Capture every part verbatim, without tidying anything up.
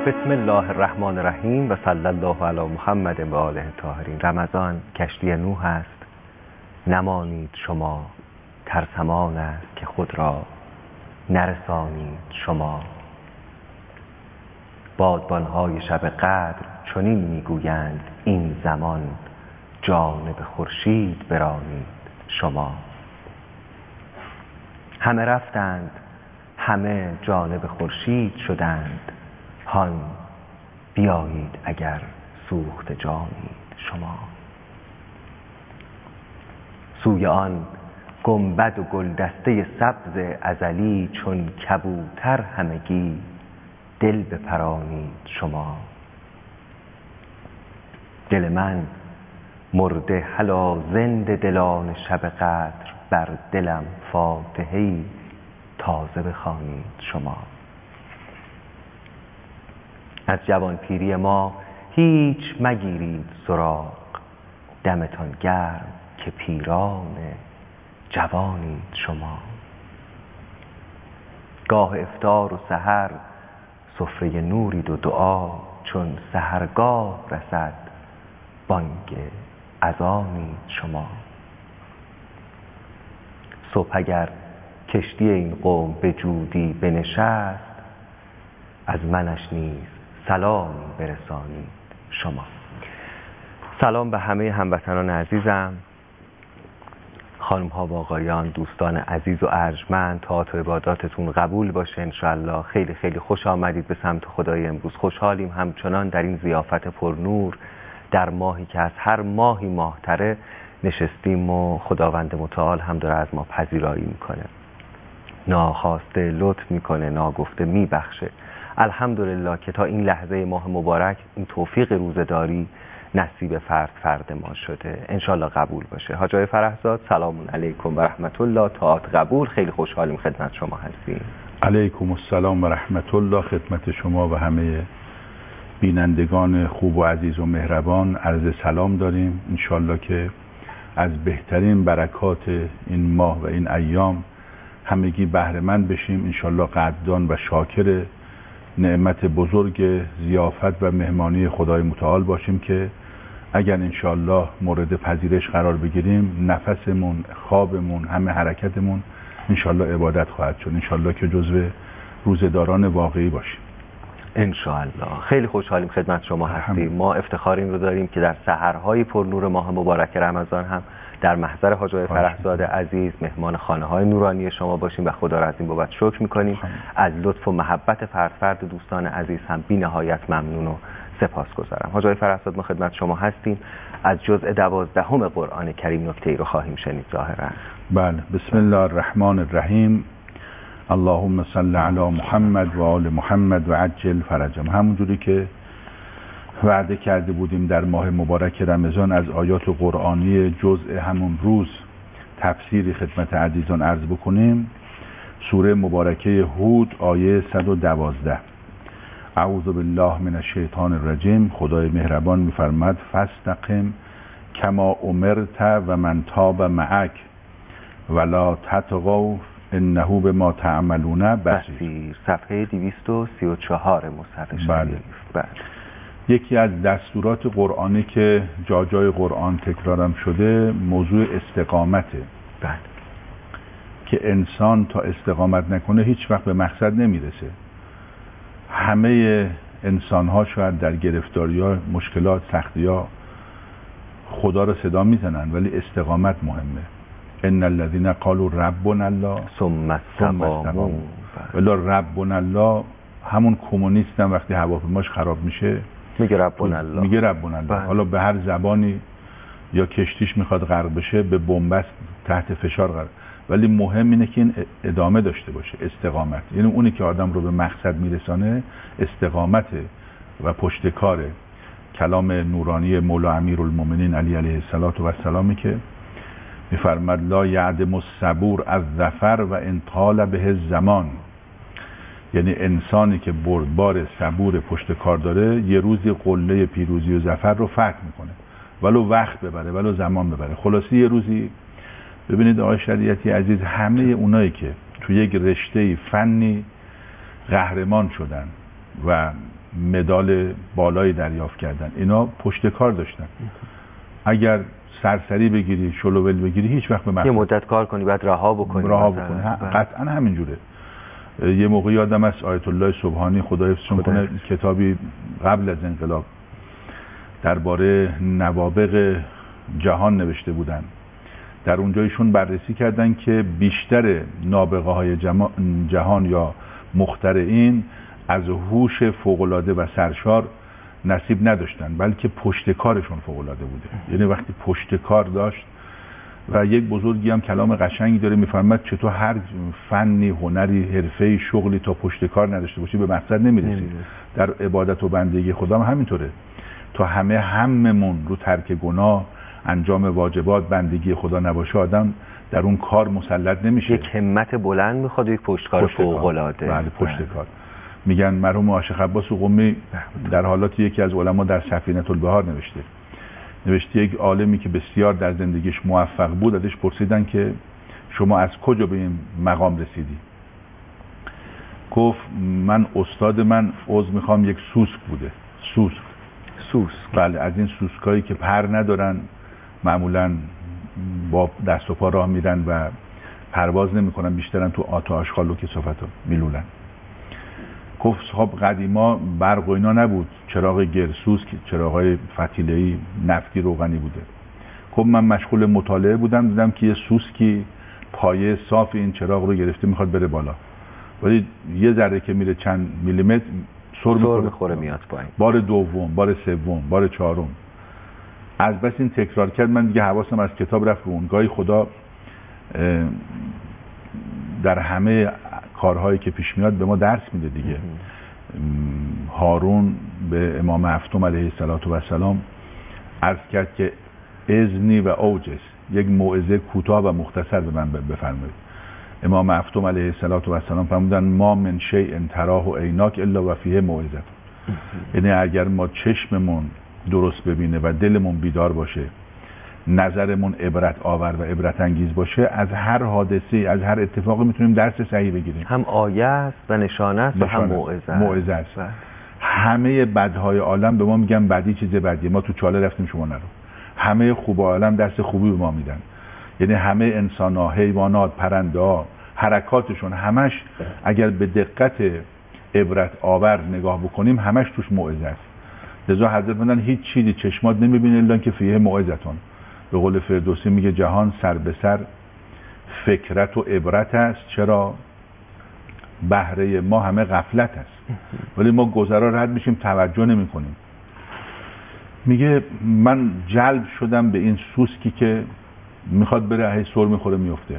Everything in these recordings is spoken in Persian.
بسم الله الرحمن الرحیم و صلی الله علی محمد و آله الطاهرین. رمضان کشتی نوح است، نمانید شما، ترسمان است که خود را نرسانید شما. بادبانهای شب قدر چنین میگویند این زمان، جانب خورشید برانید شما. همه رفتند، همه جانب خورشید شدند، هان بیایید اگر سوخت جانید شما. سوی آن گنبد و گلدسته سبز ازلی، چون کبوتر همگی دل بپرانید شما. دل من مرده هلا زنده دلان شب قدر، بر دلم فاتحه‌ای تازه بخوانید شما. از جوان پیری ما هیچ مگیرید سراغ، دمتان گرم که پیران جوانید شما. گاه افطار و سحر سفره نورید و دعا، چون سحرگاه رسد بانگ اذانید شما. صبح اگر کشتی این قوم به جودی بنشست، از منش نیز سلامی برسانید شما. سلام به همه هموطنان عزیزم، خانم ها و آقایان، دوستان عزیز و ارجمند. طاعت و عباداتتون قبول باشه انشالله. خیلی خیلی خوش آمدید به سمت خدای امروز. خوشحالیم همچنان در این ضیافت پرنور، در ماهی که از هر ماهی ماهتره نشستیم و خداوند متعال هم داره از ما پذیرایی میکنه، ناخواسته لطف میکنه، ناگفته میبخشه. الحمدلله که تا این لحظه ماه مبارک این توفیق روزداری نصیب فرد فرد ما شده. انشالله قبول باشه. حاج آقای فرحزاد سلام علیکم و رحمت الله. طاعت قبول. خیلی خوشحالیم خدمت شما هستیم. علیکم السلام و رحمت الله. خدمت شما و همه بینندگان خوب و عزیز و مهربان عرض سلام داریم. انشالله که از بهترین برکات این ماه و این ایام همگی بهره مند بشیم. انشالله قدردان و شاکر نعمت بزرگ ضیافت و مهمانی خدای متعال باشیم که اگر انشالله مورد پذیرش قرار بگیریم، نفسمون، خوابمون، همه حرکتمون انشالله عبادت خواهد شد. انشالله که جزو روزداران واقعی باشیم انشالله. خیلی خوشحالیم خدمت شما هستیم. ما افتخار این رو داریم که در سحرهای پرنور ماه مبارک رمضان هم در محضر حاج آقای فرحزاد عزیز مهمان خانه های نورانی شما باشیم و خدا را از این بابت شکر میکنیم. از لطف و محبت فرد فرد دوستان عزیز هم بی نهایت ممنون و سپاسگزارم. حاج آقای فرحزاد ما خدمت شما هستیم. از جزء دوازدهم قرآن کریم نکته ای رو خواهیم شنید ظاهرا. بله. بسم الله الرحمن الرحیم. اللهم صل علی محمد و آل محمد و عجل فرجهم. همونجوری که وعده کرده بودیم در ماه مبارک رمضان از آیات قرآنی جزء همون روز تفسیری خدمت عزیزان عرض بکنیم. سوره مبارکه هود آیه صد و دوازده. اعوذ بالله من الشیطان الرجیم. خدای مهربان میفرماد فاستقم کما امرت و من تاب معک ولا تطغوا انه بما تعملون بصیر. صفحه دویست و سی و چهار مصحف شریف. بله. یکی از دستورات قرآنی که جا جای قرآن تکرارم شده موضوع استقامته. بله. که انسان تا استقامت نکنه هیچ وقت به مقصد نمیرسه. همه انسان ها شاید در گرفتاری ها، مشکلات، سختی ها خدا رو صدا میزنن، ولی استقامت مهمه. ان الذين قالوا ربنا الله ثم استقاموا. ولی ربنا الله همون کمونیست هم وقتی هواپیماش خراب میشه میگه ربنا الله. میگه ربنا الله. حالا به هر زبانی یا کشتیش میخواد غرق بشه به بنبست تحت فشار قرار، ولی مهم اینه که این ادامه داشته باشه. استقامت یعنی اونی که آدم رو به مقصد میرسانه استقامته و پشتکاره. کلام نورانی مولا امیرالمومنین علی علیه السلام که میفرماد لا یعدم الصبور از ظفر و ان طال به الزمان. یعنی انسانی که بردبار صبور پشت کار داره یه روزی قله پیروزی و ظفر رو فتح میکنه، ولو وقت ببره ولو زمان ببره. خلاصی یه روزی ببینید آقای شریعتی عزیز، همه اونایی که تو یک رشته فنی قهرمان شدن و مدال بالایی دریافت کردن، اینا پشت کار داشتن. اگر سرسری بگیری، شلوول بگیری، هیچ وقت به مقصد. یه مدت کار کنی بعد رها بکنی. رها بکنی قطعا همینجوره. یه موقع یادم است آیت الله سبحانی خدا حفظشون کنه کتابی قبل از انقلاب درباره نوابغ جهان نوشته بودن. در اونجا ایشون بررسی کردن که بیشتر نابغه های جهان یا مخترعین از هوش فوق‌العاده و سرشار نصیب نداشتن، بلکه پشت کارشون فوق‌العاده بوده. یعنی وقتی پشت کار داشت، و یک بزرگی هم کلام قشنگی داره میفرماد چطور هر فنی، هنری، حرفه‌ای، شغلی تا پشت کار نداشته باشی به مقصد نمیرسی. در عبادت و بندگی خدا هم همینطوره. تا همه هممون رو ترک گناه، انجام واجبات، بندگی خدا نباشه، آدم در اون کار مسلط نمیشه. یک همت بلند میخواد، یک پشتکار فوق‌العاده. بله پشت کار. میگن مرحوم عاشق عباس قمی در حالات یکی از علما در سفینه البحار نوشته نوشته یک عالمی که بسیار در زندگیش موفق بود، ازش پرسیدن که شما از کجا به این مقام رسیدی؟ گفت من استاد من عضو میخوام یک سوسک بوده. سوسک سوسک بله، از این سوسکایی که پر ندارن، معمولا با دست و پا راه میرن و پرواز نمیکنن، بیشترن تو آتا آشغال و کثافت میلولن. گفت خب قدیما برق و اینا نبود، چراغ گرسوسک، چراغای فتیله‌ای، نفتی، روغنی بوده. خب من مشغول مطالعه بودم، دیدم که یه سوسکی پایه صاف این چراغ رو گرفته میخواد بره بالا، ولی یه ذره که میره چند میلیمتر سر میخوره, میخوره میاد پایین. بار دوم، بار سوم، بار چهارم، از بس این تکرار کرد من دیگه حواسم از کتاب رفت رو اون. گاهی خدا در همه کارهایی که پیش میاد به ما درس میده دیگه. هارون به امام هفتم علیه السلام عرض کرد که اذنی و اوجز، یک موعظه کوتاه و مختصر به من بفرمایید. امام هفتم علیه السلام فرمودن ما من شیء تراه و عیناک الا و فیه موعظه. یعنی اگر ما چشممون درست ببینه و دلمون بیدار باشه، نظرمون عبرت آور و عبرت انگیز باشه، از هر حادثه، از هر اتفاقی میتونیم درس صحیح بگیریم. هم آیه است و نشانه است و هم موعظه است. موعظه است. همه بدهای عالم به ما میگن بدی چیز بدیه، ما تو چاله رفتیم شما نرو. همه خوب عالم دست خوبی به ما میدن. یعنی همه انسان‌ها، حیوانات، پرنده‌ها، حرکاتشون همش اگر به دقت عبرت آور نگاه بکنیم همش توش موعظه است. لذا حضرت میگن هیچ چیزی چشمات نمیبینه الا که فیه موعظتون. به قول فردوسی میگه جهان سر به سر فکرت و عبرت است، چرا؟ بهره ما همه غفلت است، ولی ما گذرا رد میشیم، توجه نمی کنیم. میگه من جلب شدم به این سوسکی که میخواد بره، هی سر میخوره میفته.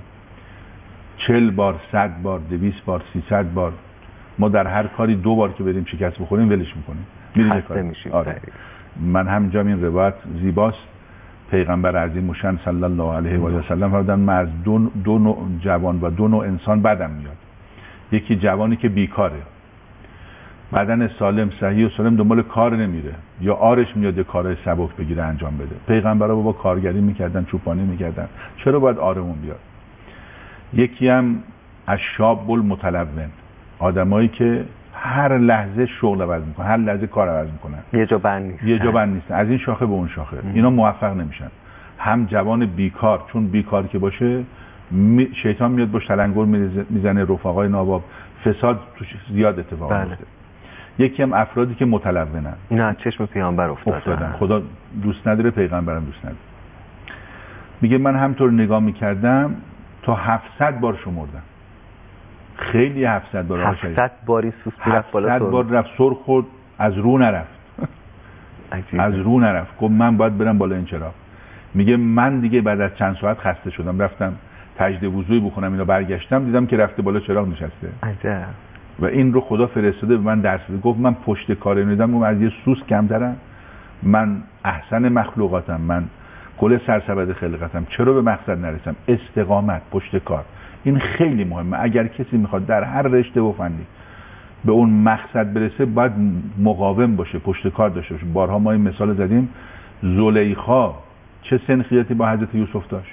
چل بار، صد بار، دویست بار، سیصد بار. ما در هر کاری دو بار که بریم شکست بخوریم ولش میکنیم، میریم کار میشیم. آره. من همینجا این روایت زیباست. پیغمبر عظیم شان صلی الله علیه و آله و سلم فرمودن من از دو, دو نوع جوان و دو نوع انسان بدم میاد. یکی جوانی که بیکاره، بدن سالم، صحیح و سالم، دنبال کار نمیره، یا آرش میاد یه کارهای سبک بگیره انجام بده. پیغمبرها بابا کارگری میکردن، چوپانی میکردن، چرا باید آرمون بیاد؟ یکی هم الشاب المتلون، آدمایی که هر لحظه شغل عوض میکنن، هر لحظه کار عوض میکنن، یه جا بند نیستن. یه جا بند نیستن، از این شاخه به اون شاخه. ام. اینا موفق نمیشن. هم جوان بیکار، چون بیکار که باشه می... شیطان میاد باش تلنگر میزنه، رفقای ناباب، فساد توش زیاد اتفاق میفته. بله. یکی هم افرادی که متلونن، اینا از چشم پیامبر افتادن. افتادن. خدا دوست نداره، پیغمبرم دوست نداره. میگه من همطور نگاه میکردم تا هفتصد بار شمردم. خیلی هفتصد بار هفتصد باری سوسکی رفت بالا، هفتصد بار رفت، سر خورد، از رو نرفت. از رو نرفت. گفت من باید برم بالا این چراغ. میگه من دیگه بعد از چند ساعت خسته شدم، رفتم تجدید وضوئی بکنم، اینا برگشتم دیدم که رفته بالا چراغ نشسته. عجب. و این رو خدا فرستاده به من درس بده. گفت من پشت کار اینو دیدم، از یه سوس کمترم، من احسن مخلوقاتم، من کل سرسبد خلقتم، چرا به مقصد نرسم؟ استقامت، پشت کار، این خیلی مهمه. اگر کسی میخواد در هر رشته و فنی به اون مقصد برسه باید مقاوم باشه، پشت کار داشته باشه. بارها ما این مثال زدیم، زلیخا چه سنخیتی با حضرت یوسف داشت؟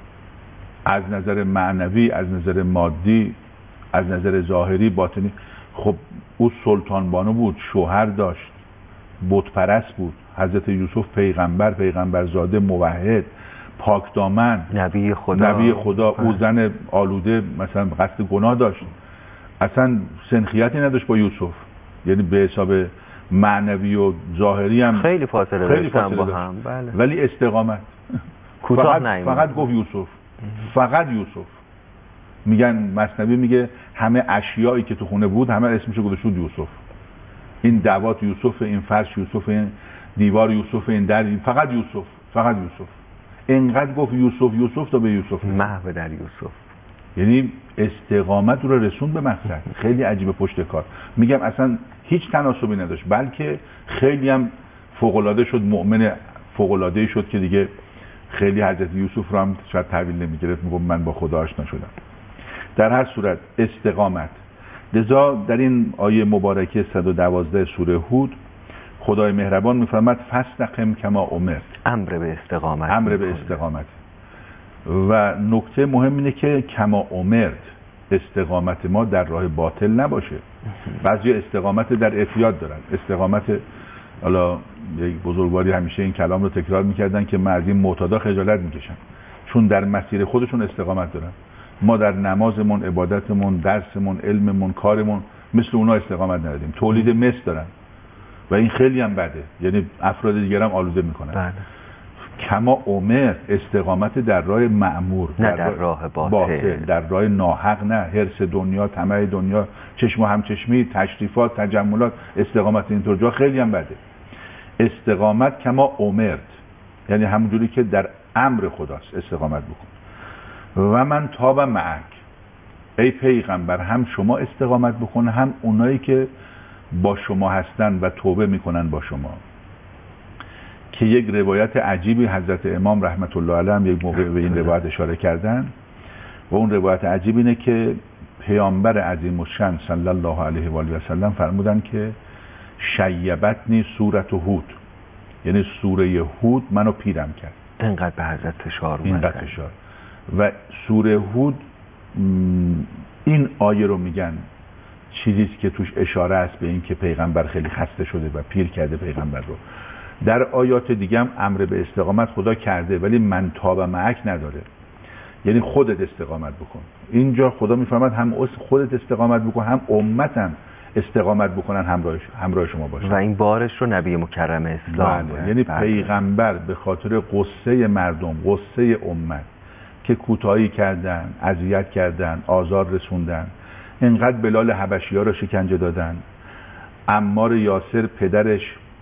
از نظر معنوی، از نظر مادی، از نظر ظاهری، باطنی. خب او سلطان بانو بود، شوهر داشت، بت پرست بود. حضرت یوسف پیغمبر، پیغمبرزاده، موحد، پاک دامن، نبی خدا، نبی خدا. او زن آلوده مثلا قصد گناه داشت، اصلا سنخیتی نداشت با یوسف، یعنی به حساب معنوی و ظاهری هم خیلی فاصله خیلی داشتن فاصله با داشت. هم. بله. ولی استقامت کوتاه فقط, نیومد. فقط گفت یوسف، فقط یوسف. میگن مثنوی میگه همه اشیایی که تو خونه بود همه اسمشو گذاشت یوسف. این دوات یوسف، این فرش یوسف، این دیوار یوسف، این در، فقط یوسف، فقط یوسف. اینقدر گفت یوسف یوسف تا به یوسف محو در یوسف. یعنی استقامت رو رسون به مقصد. خیلی عجیبه پشت کار. میگم اصلا هیچ تناسبی نداشت، بلکه خیلی هم فوق‌العاده شد، مؤمن فوق‌العاده‌ای شد که دیگه خیلی حضرت یوسف رو هم شاید تحویل نمیگرفت، میگم من با خدا آشنا شدم. در هر صورت استقامت. لذا در این آیه مبارکه صد و دوازده سوره هود خدای مهربان میفرماد فاستقم کما امرت، امر به استقامت، امر به استقامت. و نکته مهم اینه که کما امرت، استقامت ما در راه باطل نباشه. بعضی استقامت در اعتیاد دارن. استقامت، حالا یک بزرگواری همیشه این کلام رو تکرار میکردن که من از این معتادا خجالت میکشم، چون در مسیر خودشون استقامت دارن. ما در نمازمون، عبادتمون، درسمون، علممون، کارمون مثل اونا استقامت نداریم. تولید مثل دارن و این خیلی هم بده، یعنی افراد دیگر هم آلوده میکنن. بله. کما عمر، استقامت در راه مأمور، نه در, در راه باطل. باطل، در راه ناحق، نه حرص دنیا، طمع دنیا، چشم و همچشمی، تشریفات، تجملات. استقامت اینطور جا خیلی هم بده. استقامت کما امرت، یعنی همونجوری که در امر خداست استقامت بکن. و من تاب معک، ای پیغمبر هم شما استقامت بکن، هم اونایی که با شما هستن و توبه میکنن با شما. که یک روایت عجیبی حضرت امام رحمت الله علیه هم یک موقع به این روایت اشاره کردن و اون روایت عجیب اینه که پیامبر عظیم الشأن صلی الله علیه و آله و سلم فرمودن که شیبتنی سورة هود، یعنی سوره هود منو پیرم کرد. اینقدر به حضرت فشار اومد. اینقدر فشار. و سوره هود این آیه رو میگن چیزیست که توش اشاره است به این که پیغمبر خیلی خسته شده و پیر کرده پیغمبر رو. در آیات دیگه هم امر به استقامت خدا کرده، ولی من تاب معک نداره، یعنی خودت استقامت بکن. اینجا خدا میفرماد هم خودت استقامت بکن، هم امتم استقامت بکنن همراه همراه شما باشن. و این بارش رو نبی مکرم اسلام. بله. یعنی بله. پیغمبر به خاطر قصه مردم، قصه امت که کوتاهی کردن، اذیت کردن، آزار رسوندن، اینقدر بلال حبشی ها رو شکنجه دادن، عمار یاسر پدرش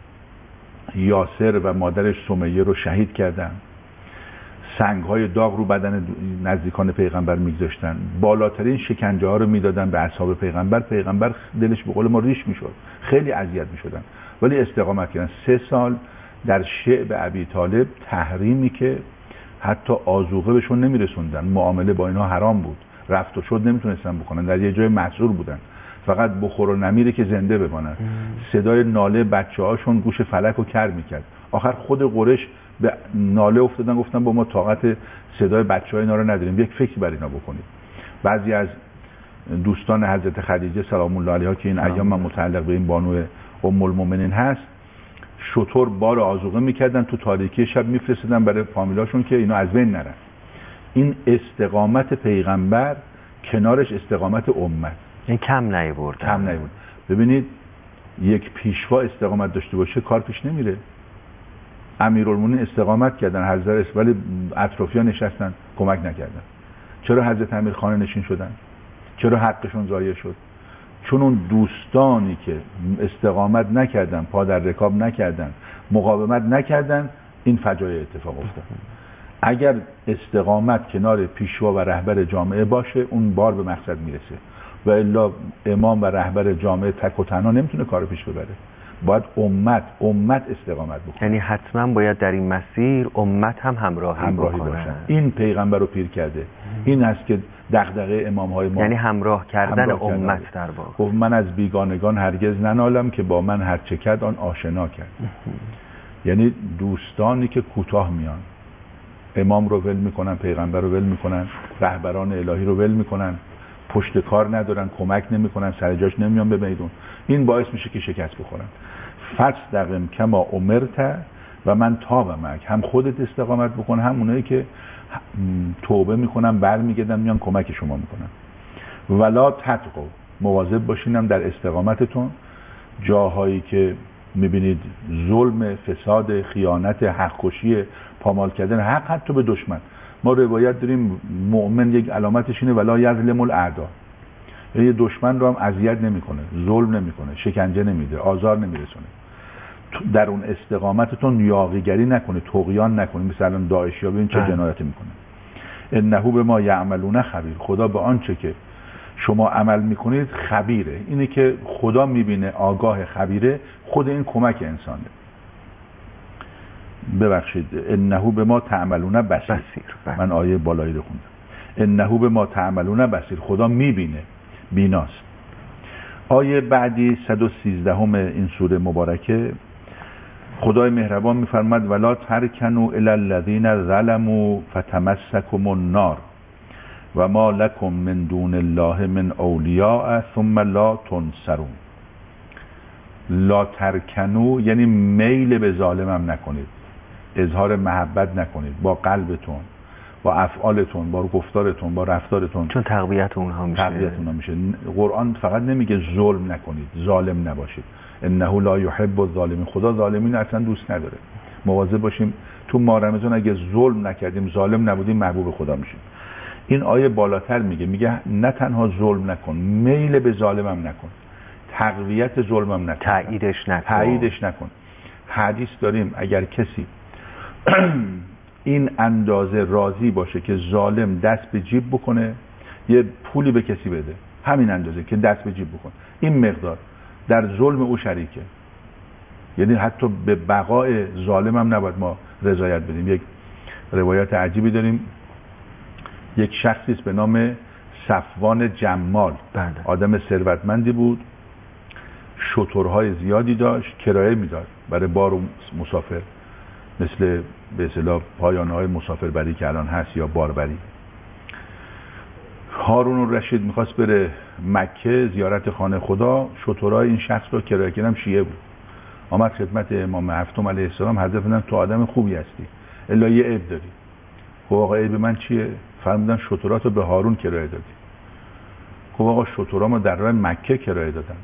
یاسر و مادرش سمیه رو شهید کردن، سنگ‌های داغ رو بدن نزدیکان پیغمبر می‌گذاشتن، بالاترین شکنجه ها رو میدادن به اصحاب پیغمبر. پیغمبر دلش به قول ما ریش میشد، خیلی اذیت میشدن، ولی استقامت کردن. سه سال در شعب ابی طالب تحریمی که حتی آذوقه بهشون نمیرسوندن، معامله با اینا حرام بود، رفت و شد نمیتونستن بکنن، در یه جای محصور بودن، فقط بخور و نمیره که زنده بمانن. صدای ناله بچه هاشون گوش فلک رو کر میکرد. آخر خود قریش به ناله افتادن، گفتن با ما طاقت صدای بچه های اینا رو نداریم، یک فکر بر اینا بکنید. بعضی از دوستان حضرت خدیجه سلام الله علیها که این ایام من متعلق به این بانو ام المؤمنین هست، شطور بار آذوقه میکردن تو تاریکی شب میفرستادن برای فامیلاشون که اینا از بین نرن. این استقامت پیغمبر کنارش استقامت امت، این کم نیورد. کم نیورد. ببینید یک پیشوا استقامت داشته باشه کار پیش نمیره. امیرالمومنین استقامت کردن حضرت، ولی اطرافیان نشستن کمک نکردن. چرا حضرت امیر خانه نشین شدن؟ چرا حقشون ضایع شد؟ چون اون دوستانی که استقامت نکردن، پا در رکاب نکردن، مقاومت نکردن، این فجایع اتفاق افتاد. اگر استقامت کنار پیشوا و رهبر جامعه باشه، اون بار به مقصد میرسه. و الا امام و رهبر جامعه تک و تنها نمیتونه کارو پیش ببره. باید امت امت استقامت بکنه. یعنی حتما باید در این مسیر امت هم همراهی, همراهی باشن. این پیغمبر رو پیر کرده. این هست که دغدغه امام‌های ما، یعنی همراه کردن همراه امت کردن. در واقع. گفت من از بیگانگان هرگز ننالم که با من هر چه کرد آن آشنا کرد. یعنی دوستانی که کوتاه میان، امام رو ول میکنن، پیغمبر رو ول میکنن، رهبران الهی رو ول میکنن، پشت کار ندارن، کمک نمیکنن، سر جاش نمیان به میدون. این باعث میشه که شکست بخورن. فاستقم کما امرت و من تاب معک، هم خودت استقامت بکن، هم اونایی که توبه میکنن برمیگردن میان کمک شما میکنن. ولا تطغوا، مواظب باشینم در استقامتتون، جاهایی که میبینید ظلم، فساد، خیانت، حق کشی، پامال کردن حق حتی به دشمن. ما روایت داریم مؤمن یک علامتش اینه ولا یظلم الاعداء، یعنی دشمن رو هم اذیت نمیکنه، ظلم نمیکنه، شکنجه نمیده، آزار نمیرسونه. در اون استقامتتون یاغیگری نکنه، طغیان نکنه، مثلا داعشیا ببین چه جنایتی میکنه. انه به ما یعملون خبیر، خدا به آنچه که شما عمل میکنید خبیره. اینه که خدا میبینه، آگاه، خبیره. خود این کمک انسانه. ببخشید، انه به ما تعملون بصیر. من آیه بالایی رو خوندم. انه به ما تعملون بصیر، خدا میبینه، بیناست. آیه بعدی صد و سیزده این سوره مبارکه خدای مهربان میفرماد ولا ترکنوا الی الذین ظلموا فتمسکم النار و ما لکم من دون الله من اولیاء ثم لا تنصرون. لا ترکنوا یعنی میل به ظالمم نکنید، اظهار محبت نکنید با قلبتون، با افعالتون، با گفتارتون، با رفتارتون، چون تقویت اونها میشه. تقویت اونها میشه. قرآن فقط نمیگه ظلم نکنید، ظالم نباشید. انه لا یحب الظالمین، خدا ظالمین اصلا دوست نداره. مواظب باشیم تو ماه رمضان اگه ظلم نکردیم، ظالم نبودیم، محبوب خدا میشیم. این آیه بالاتر میگه، میگه نه تنها ظلم نکن، میل به ظالمم نکن، تقویت ظلمم نکن، تاییدش نکن تاییدش نکن. حدیث داریم اگر کسی این اندازه راضی باشه که ظالم دست به جیب بکنه، یه پولی به کسی بده، همین اندازه که دست به جیب بکنه، این مقدار در ظلم او شریکه. یعنی حتی به بقای ظالم هم نباید ما رضایت بدیم. یک روایت عجیبی داریم، یک شخصی است به نام صفوان جمال. بله. آدم ثروتمندی بود، شترهای زیادی داشت، کرایه میداد برای بار و مسافر، مثل به اصطلاح پایانه‌های مسافربری که الان هست یا باربری. هارون الرشید میخواست بره مکه زیارت خانه خدا، شترهای این شخص رو کرایه کردن، شیعه بود. آمد خدمت امام هفتم علیه السلام، حضرت فرمودن تو آدم خوبی هستی، الا یه عیب داری. خب آقا عیب من چیه؟ فرمودن شتراتو به هارون کرایه دادی. خب آقا شترامو در راه مکه کرایه دادن،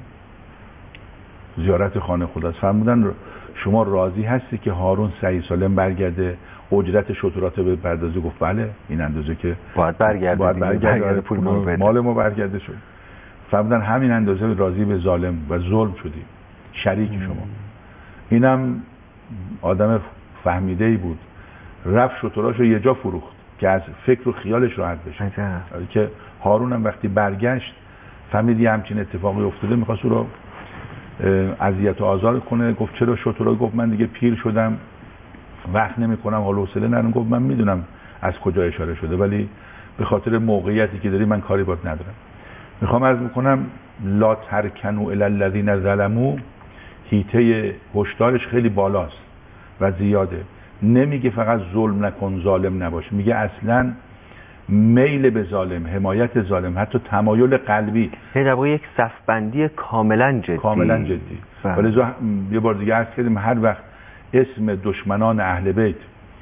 زیارت خانه خدا. فرمودن شما راضی هستی که هارون صحیح سالم برگرده، اجرت شترات به پردازی؟ گفت بله، این اندازه که باید برگرده، باید برگرده, برگرده پول ما بده. مال ما برگرده شد. فرمودن همین اندازه راضی به ظالم و ظلم شدی، شریک شما. اینم آدم فهمیده ای بود، رفت شتراشو یه جا فروخت که از فکر و خیالش راحت بشه. که هارون هم وقتی برگشت فهمید یه همچین اتفاقی افتاده، میخواست او رو اذیت و آزار کنه. گفت چرا شترا؟ گفت من دیگه پیر شدم، وقت نمی کنم، حال و حوصله ندارم. گفت من میدونم از کجا اشاره شده، ولی به خاطر موقعیتی که داری من کاری باید ندارم. میخوام عرض میکنم لا ترکنوا الی الذین ظلموا، هیته هشدارش خیلی بالاست و زیاده. نمیگه فقط ظلم نکن، ظالم نباش، میگه اصلا میل به ظالم، حمایت ظالم، حتی تمایل قلبی، یعنی در واقع یک صفبندی کاملا جدی. کاملا جدی. ولی یه بار دیگه عرض کردیم هر وقت اسم دشمنان اهل بیت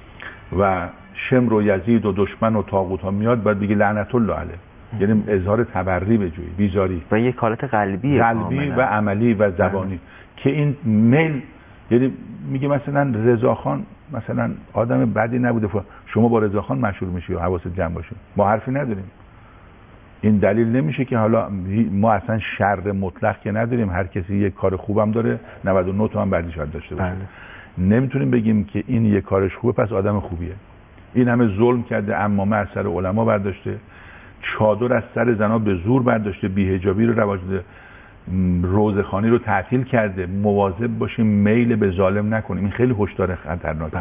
و شمر و یزید و دشمن و طاغوت ها میاد، باید بگی لعنت الله علیه. یعنی اظهار تبری بجویی، بیزاری و یک حالت قلبی قلبی و عملی و زبانی که این میل. یعنی میگه مثلا رضاخان مثلا آدم بدی نبوده، شما با رضاخان مشهور میشی و حواست جمع باشه. ما حرفی نداریم. این دلیل نمیشه که حالا ما اصلا شر مطلق که نداریم، هر کسی یک کار خوبم داره، نود و نه تا هم بعدی شاید داشته باشه. بله. نمیتونیم بگیم که این یک کارش خوبه پس آدم خوبیه. این همه ظلم کرده، عمامه از سر علما برداشته، چادر از سر زنا به زور برداشته، بی‌حجابی رو رواج داده، روزخوانی رو تعطیل کرده. مواظب باشیم میل به ظالم نکنیم. این خیلی هشدار خطرناکیه.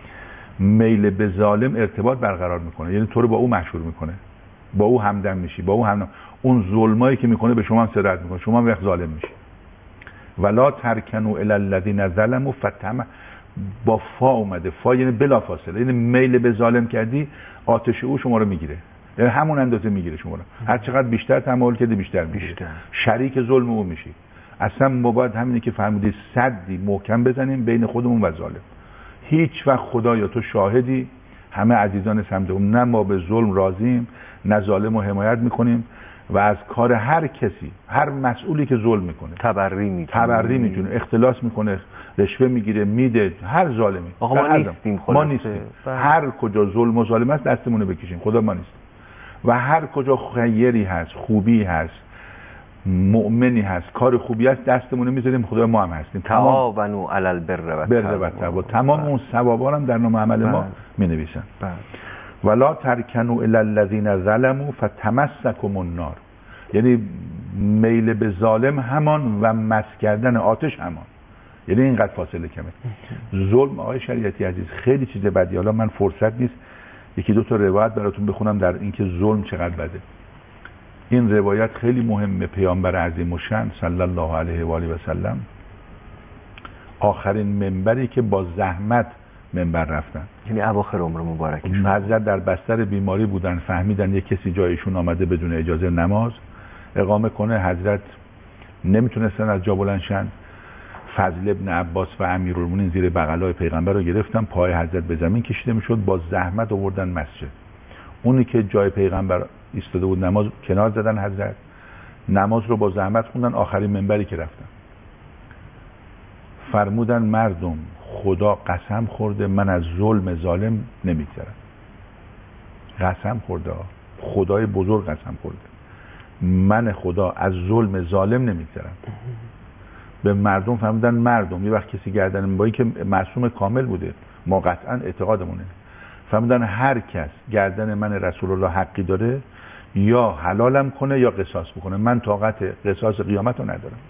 میل به ظالم ارتباط برقرار میکنه، یعنی تو رو با او مشهور میکنه، با او همدم میشی، با او هم اون ظلمایی که میکنه به شما هم سرایت میکنه، شما هم وقت ظالم میشی. ولا ترکنوا الی الذین ظلموا فتم، با فا اومده، فا یعنی بلا فاصله، یعنی میل به ظالم کردی، آتش او شما رو میگیره. یعنی همون اندازه میگیره شما رو. هر چقدر بیشتر تمایل کردی بیشتر میگیره، شریک ظلم او میشی. اصلا ما باید همینی که فهمیدی سدی محکم بزنیم بین خودمون و ظالم. هیچ وقت خدا یا تو شاهدی همه عزیزان سمتمون نه ما به ظلم راضیم نه ظالم رو حمایت میکنیم و از کار هر کسی، هر مسئولی که ظلم میکنه تبری میتونه تبری میتونه اختلاس میکنه، رشوه میگیره، میده، هر ظالمی. آقا ما نیستیم، ما نیستیم. هر کجا ظلم و ظالم است دستمون رو بکشیم، خدا ما نیستیم. و هر کجا خیری هست، خوبی هست، مؤمنی هست، کار خوبی هست، دستمون رو میذاریم، خدا ما هم هستیم. تعاونوا علی البر و التقوا. تمام اون ثوابا هم در نام عمل ما مینویسن. ولا ترکنوا الی الذین ظلموا فتمسکم النار. یعنی میل به ظالم همان و مس کردن آتش همان. یعنی اینقدر فاصله کمه. ظلم آقای شریعتی عزیز خیلی چیز بدی. حالا من فرصت نیست یکی دو تا روایت براتون بخونم در اینکه ظلم چقدر بده. این روایت خیلی مهمه. پیامبر عظیم الشأن صلی الله علیه و آله و سلم آخرین منبری که با زحمت منبر رفتن، یعنی اواخر عمر مبارکشون، حضرت در بستر بیماری بودن، فهمیدن یک کسی جایشون آمده بدون اجازه نماز اقامه کنه، حضرت نمیتونستن از جا بلند شن. فضل ابن عباس و امیرالمومنین زیر بغلای پیغمبر رو گرفتن، پای حضرت به زمین کشیده میشد، با زحمت آوردن مسجد. اونی که جای پیغمبر ایستاده بود نماز کنار زدن، حضرت نماز رو با زحمت خوندن. آخرین منبری که رفتن فرمودن مردم خدا قسم خورده من از ظلم ظالم نمیگذرم. قسم خورده، خدای بزرگ قسم خورده من خدا از ظلم ظالم نمیگذرم. به مردم فرمودن مردم، یه وقت کسی گردن با این که معصوم کامل بوده ما قطعا اعتقادمونه، فرمودن هر کس گردن من رسول الله حقی داره یا حلالم کنه یا قصاص بکنه، من طاقت قصاص قیامت رو ندارم.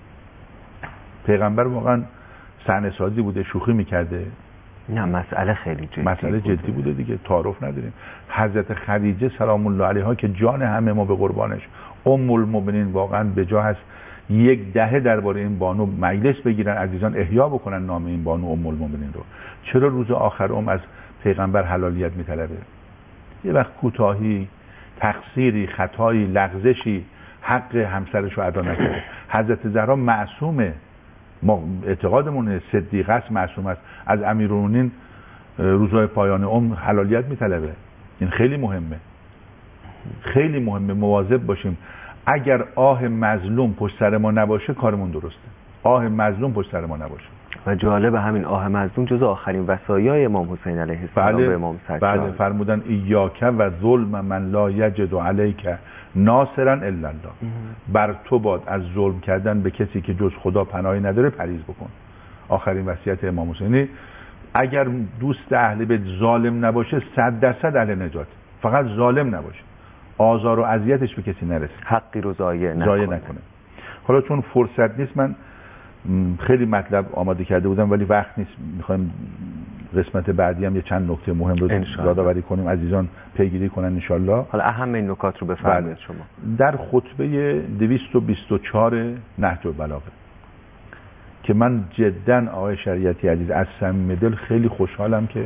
پیغمبر واقعا صحنه سازی بوده، شوخی میکرده. نه مسئله خیلی جدی مسئله جدی بوده, بوده دیگه، تعارف نداریم. حضرت خدیجه سلام الله علیها که جان همه ما به قربانش، ام المؤمنین، واقعا به جا هست یک دهه درباره این بانو مجلس بگیرن، عزیزان احیا بکنن نام این بانو ام المؤمنین رو. چرا روز آخر عمر از پیغمبر حلالیت میطلبه؟ یه وقت کوتاهی، تقصیری، خطایی، لغزشی حق همسرش رو ادا نکرده. حضرت زهرا معصومه، ما اعتقادمونه صدیقه است، معصوم است. از امیرالمومنین روزهای پایان عمر حلالیت میطلبه. این خیلی مهمه، خیلی مهمه. مواظب باشیم. اگر آه مظلوم پشت سر ما نباشه کارمون درسته. آه مظلوم پشت سر ما نباشه. و جالب همین آه مظلوم جزو آخرین وصایای امام حسین علیه السلام بله، به امام سجاد. بله فرمودن ایاک و ظلم من لا یجد علیک ناصرا الا الله. بر تو باد از ظلم کردن به کسی که جز خدا پناهی نداره پرهیز بکن. آخرین وصیت امام حسین. اگر دوست اهل بیت ظالم نباشه صد درصد اهل نجات، فقط ظالم نباشه، آزار و اذیتش به کسی نرسه، حقی رو ضایع نکنه. ضایع نکنه. حالا چون فرصت نیست من خیلی مطلب آماده کرده بودم ولی وقت نیست، میخوایم قسمت بعدی هم یه چند نکته مهم رو یادآوری کنیم، عزیزان پیگیری کنن ان شاء الله. حالا اهم این نکات رو بفرمایید شما. در خطبه دویست و بیست و چهار نهج البلاغه که من جدا آقای شریعتی عزیز از صمیم دل خیلی خوشحالم که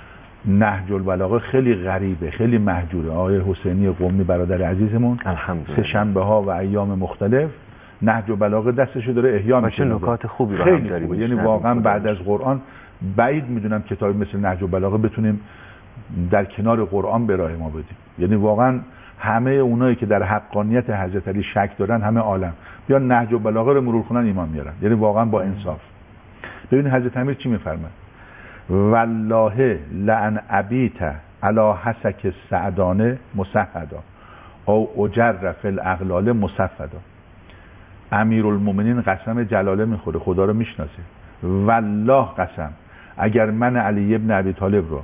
نهج البلاغه خیلی غریبه، خیلی مهجوره. آقای حسینی قمی برادر عزیزمون سه شنبه ها و ایام مختلف نهج البلاغه دستشو داره احیا میشه. چه نکات خوبی رو هم داریم. یعنی واقعا بعد از قرآن بعید میدونم کتابی مثل نهج البلاغه بتونیم در کنار قرآن به راه ما بدیم. یعنی واقعا همه اونایی که در حقانیت حضرت علی شک دارن همه عالم بیان نهج البلاغه رو مرور کنن ایمان میارن. یعنی واقعا با انصاف. ببینید حضرت امیر چی میفرماید؟ والله لعن ابیت علی حسک سعدانه مسحدا او اجر فی الاغلال مصفدا. امیرالمومنین قسم جلاله میخوره، خدا رو میشناسه. والله قسم اگر من علی ابن ابی طالب رو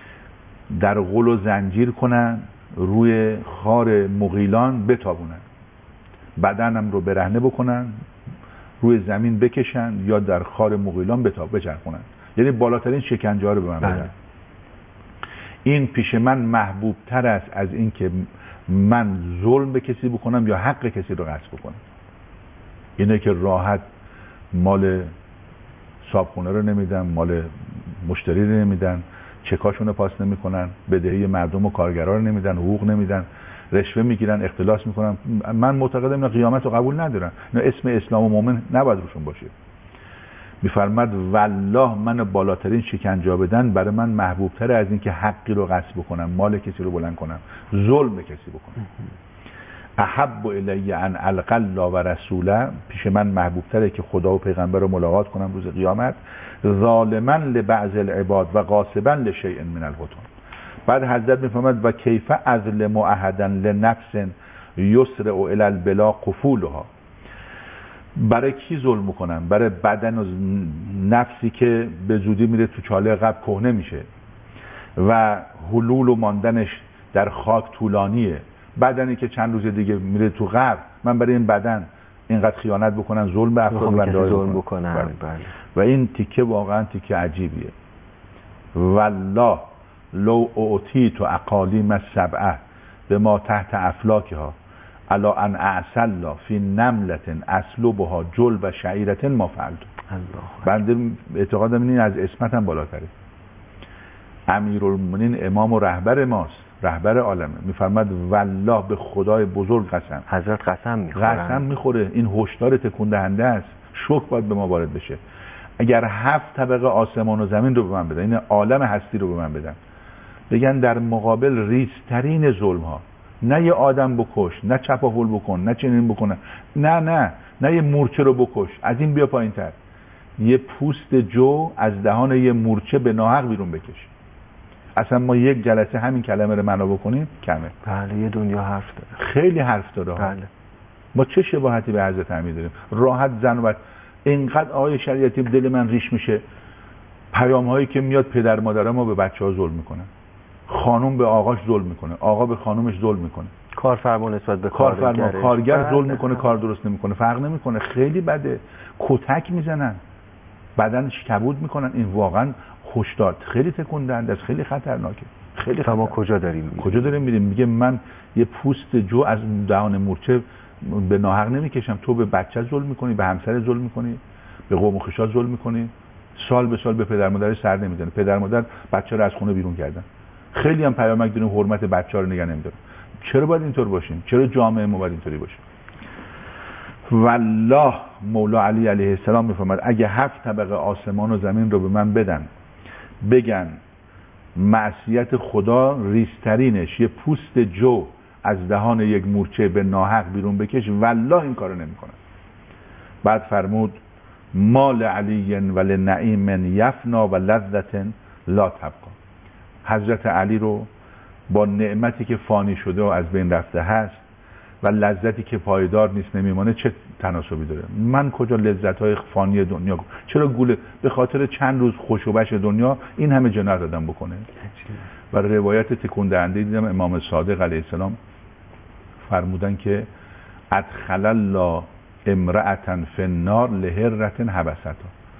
در غل و زنجیر کنن، روی خار مغیلان بتابونن، بدنم رو برهنه بکنن، روی زمین بکشن یا در خار مغیلان بتاب بچرخونن، یعنی بالاترین شکنجه ها رو به من بدن. این پیش من محبوب تر است از این که من ظلم به کسی بکنم یا حق کسی رو غصب بکنم. اینه که راحت مال صابخونه رو نمیدن، مال مشتری رو نمیدن، چکاشون رو پاس نمیکنن، بدهی مردم و کارگرا رو نمیدن، حقوق نمیدن، رشوه میگیرن، اختلاس میکنن. من معتقدم اینا قیامت رو قبول ندارن، اینا اسم اسلام و مؤمن نباید روشون باشه. میفرماد والله من بالاترین شکنجه بدن برای من محبوب تره از این که حقی رو غصب بکنم، مال کسی رو بلند کنم، ظلم به کسی بکنم. احب الی ان القی الله و رسوله، پیش من محبوب تره که خدا و پیغمبر رو ملاقات کنم روز قیامت، ظالما لبعض العباد و غاصبا لشیء من الحطام. بعد حضرت میفرماد و کیف اظلم احدا لنفس یسرع الی البلا قفولها. برای کی ظلم میکنم؟ برای بدن و نفسی که به زودی میره تو چاله قبل کهنه میشه و حلول و ماندنش در خاک طولانیه، بدنی که چند روز دیگه میره تو قبر. من برای این بدن اینقدر خیانت بکنم، ظلم به افراد و ظلم بکنم. بله. و این تیکه واقعا تیکه عجیبیه. والله لو اعطیت اقالیم السبعه بما تحت افلاکها الا ان اعسل فی نملة اسلبها جلب شعیرة ما فعلت. بنده اعتقادم این از اسمتم بالاتره. امیرالمومنین امام و رهبر ماست، رهبر عالمه. میفرماد والله به خدای بزرگ قسم، حضرت قسم میخورن، قسم میخوره، این هشدار تکون دهنده است، شوک باید به ما وارد بشه. اگر هفت طبقه آسمان و زمین رو به من بدن، این عالم هستی رو به من بدن، بگن در مقابل ریزترین ظلم ها، نه یه آدم بکش، نه چپاول بکن، نه چنین بکنه، نه نه نه یه مورچه رو بکش، از این بیا پایین تر، یه پوست جو از دهان یه مورچه به ناحق بیرون بکش. اصلا ما یک جلسه همین کلمه رو معنا بکنیم کمه. بله یه دنیا حرف داره، خیلی حرف داره. بله. ما چه شباهتی به حضرت امیر داریم؟ راحت زن و بچه. اینقدر آیه شریعتی دل من ریش میشه، پیام هایی که میاد پدر مادر ما به بچه ها ظلم میکنن، خانم به آقاش ظلم میکنه، آقا به خانومش ظلم میکنه، کارفرما نسبت به کارفرما، کارگر ظلم میکنه، کار درست نمیکنه، فرق نمیکنه، خیلی بده. کتک میزنن، بدنش کبود میکنن. این واقعا هشدار خیلی تکون دهنده است، خیلی خطرناکه، خیلی خطرناکه. ما کجا داریم میریم؟ کجا داریم میریم؟ میگه من یه پوست جو از دهان مورچه به ناحق نمیکشم، تو به بچه ظلم میکنی، به همسر ظلم میکنی، به قوم و خویشات ظلم میکنی، سال به سال به پدر مادرش سر نمیزنه، پدر مادر بچه رو از خونه بیرون کردن. خیلی هم پیامک داریم حرمت بچه‌ها رو نگه نمی‌دارن. چرا باید اینطور باشیم؟ چرا جامعه ما باید اینطوری باشه؟ والله مولا علی علیه السلام میفرماد اگه هفت طبقه آسمان و زمین رو به من بدن، بگن معصیت خدا ریزترینش یه پوست جو از دهان یک مورچه به ناحق بیرون بکش، والله این کارو نمی‌کنم. بعد فرمود مال علی ولنعیم یفنا و لذة لا تبقى. حضرت علی رو با نعمتی که فانی شده و از بین رفته هست و لذتی که پایدار نیست نمیمانه چه تناسبی داره؟ من کجا لذت‌های فانی دنیا، چرا گوله به خاطر چند روز خوش و بش دنیا این همه جنایت آدم بکنه؟ و روایت تکون دهنده دیدم امام صادق علیه السلام فرمودن که ادخل الله امرأة فی النار لهرة حبستها.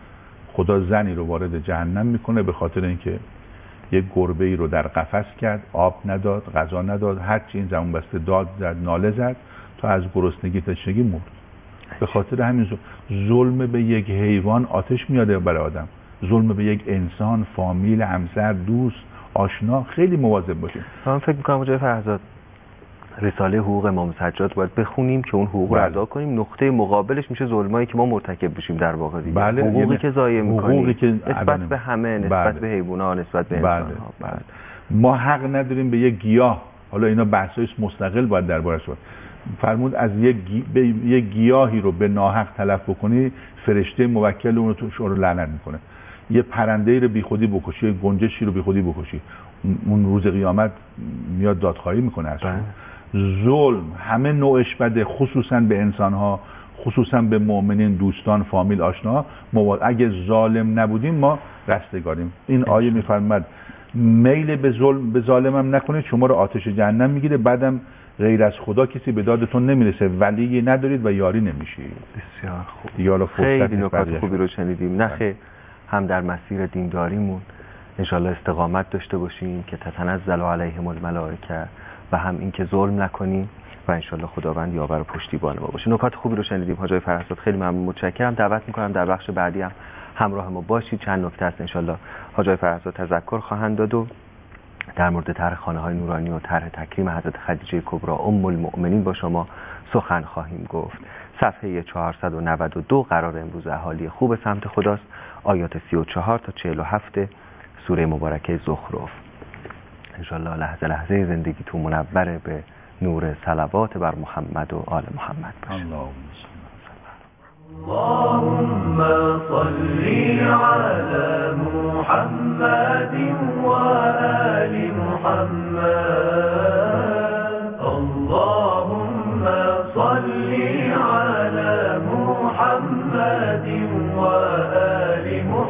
خدا زنی رو وارد جهنم میکنه به خاطر اینکه یک گربه ای رو در قفس کرد، آب نداد، غذا نداد، هر چی این زمان بسته داد زد، ناله زد تا از گرسنگی تشنگی مرد. به خاطر همین ظلم به یک حیوان آتش میاده برای آدم، ظلم به یک انسان، فامیل، همسر، دوست، آشنا خیلی مواظب باشیم. من فکر می‌کنم جای فرزاد رساله حقوق امام سجاد باید بخونیم که اون حقوق رو ادا کنیم. نقطه مقابلش میشه ظلمایی که ما مرتکب بشیم در واقع دیگه. بله. حقوقی یعنی که ضایع می‌کنیم نسبت به همه، نسبت بله. به حیوانات، نسبت به بله. انسان‌ها. بله. ما حق نداریم به یک گیاه، حالا اینا بحثای مستقل باید دربارش بود، فرمود از یک گی... به یک گیاهی رو به ناحق تلف بکنی فرشته موکل اون رو تو شور لعنت میکنه. یه پرنده‌ای رو بیخودی بکشی، یه گنجشی رو بیخودی بکشی، اون روز قیامت میاد دادخواهی میکنه از شما. ظلم همه نوعش بده، خصوصا به انسان‌ها، خصوصا به مؤمنین، دوستان، فامیل، آشنا. ما اگه ظالم نبودیم ما رستگاریم. این آیه میفرماد میل به ظلم به ظالمم نکنید شما رو آتش جهنم میگیره، بعدم غیر از خدا کسی به دادتون نمیرسه، ولی ندارید و یاری نمیشید. بسیار خوب. دیگه خیلی نکات خوبی رو شنیدیم. نخیر هم در مسیر دینداریمون انشالله استقامت داشته باشیم که تتنزل علیهم الملائکه و هم این که ظلم نکنیم و انشالله خداوند یاور و پشتیبان ما باشه. نکات خوبی رو شنیدیم حاجی فرهزاد، خیلی ممنون، متشکرم. دعوت میکنم در بخش بعدی هم همراه ما باشید. چند نکته است انشالله حاجی فرهزاد تذکر خواهند داد و در مورد طرح خانه های نورانی و طرح تکریم حضرت خدیجه کبری ام المؤمنین با شما سخن خواهیم گفت. صفحه چهارصد و نود و دو قرار امروز اهالی خوب سمت خداست، آیات سی و چهار تا چهل و هفت سوره مبارکه زخرف. انشالله لحظه لحظه زندگی تو منوره به نور صلوات بر محمد و آل محمد باشه. اللهم صل على محمد وآل محمد. اللهم صل على محمد وآل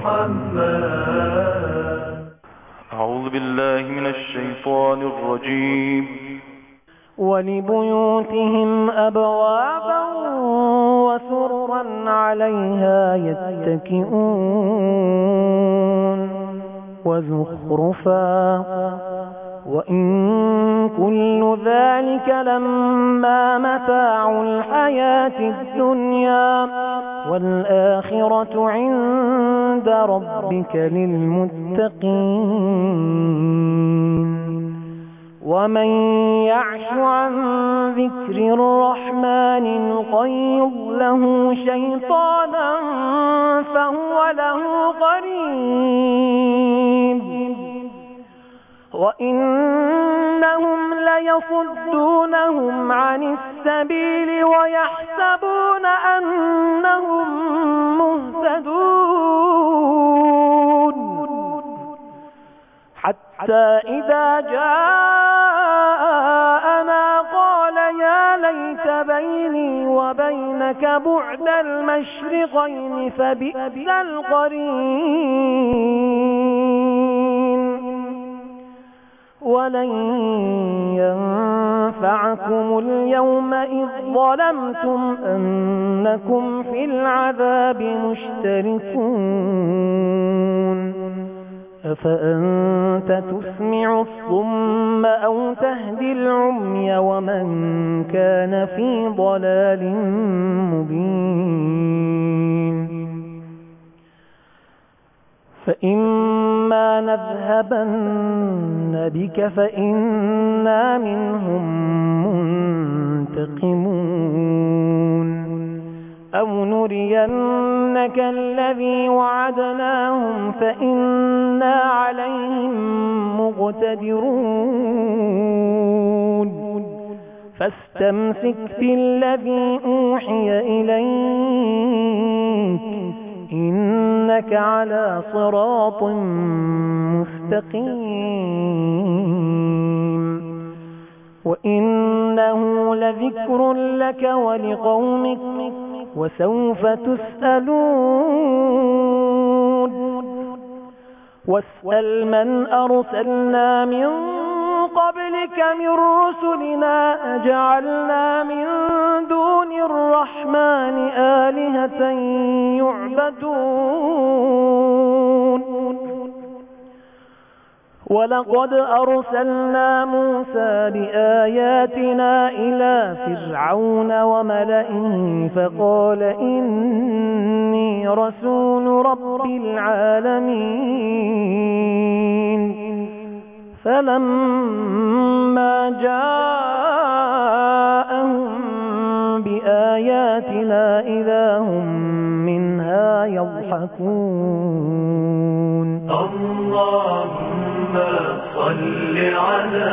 محمد. أعوذ بالله من الشيطان الرجيم. ولبيوتهم أبوابا وسررا عليها يتكئون وزخرفا وإن كل ذلك لما متاع الحياة الدنيا والآخرة عند ربك للمتقين. ومن يعش عن ذكر الرحمن نقيض له شيطانا فهو له قرين وإنهم ليصدونهم عن السبيل ويحسبون أنهم مهتدون حتى إذا جاءنا قال يا ليت بيني وبينك بعد المشرقين فبئس القرين ولن ينفعكم اليوم إذ ظلمتم أنكم في العذاب مشتركون. أفأنت تسمع الصم أو تهدي العمي ومن كان في ضلال مبين. فإما نذهبن بك فإنا منهم منتقمون أو نرينك الذي وعدناهم فإنا عليهم مقتدرون. فاستمسك بالذي أوحي إليك إنك على صراط مستقيم. وإنه لذكر لك ولقومك وسوف تسألون. واسأل من أرسلنا من قبلك من رسلنا أجعلنا من دون الرحمن آلهة يعبدون. ولقد أرسلنا موسى بآياتنا إلى فرعون وملئه فقال إني رسول رب العالمين. فلما جاءهم بآياتنا إذا هم منها يضحكون. اللهم صل على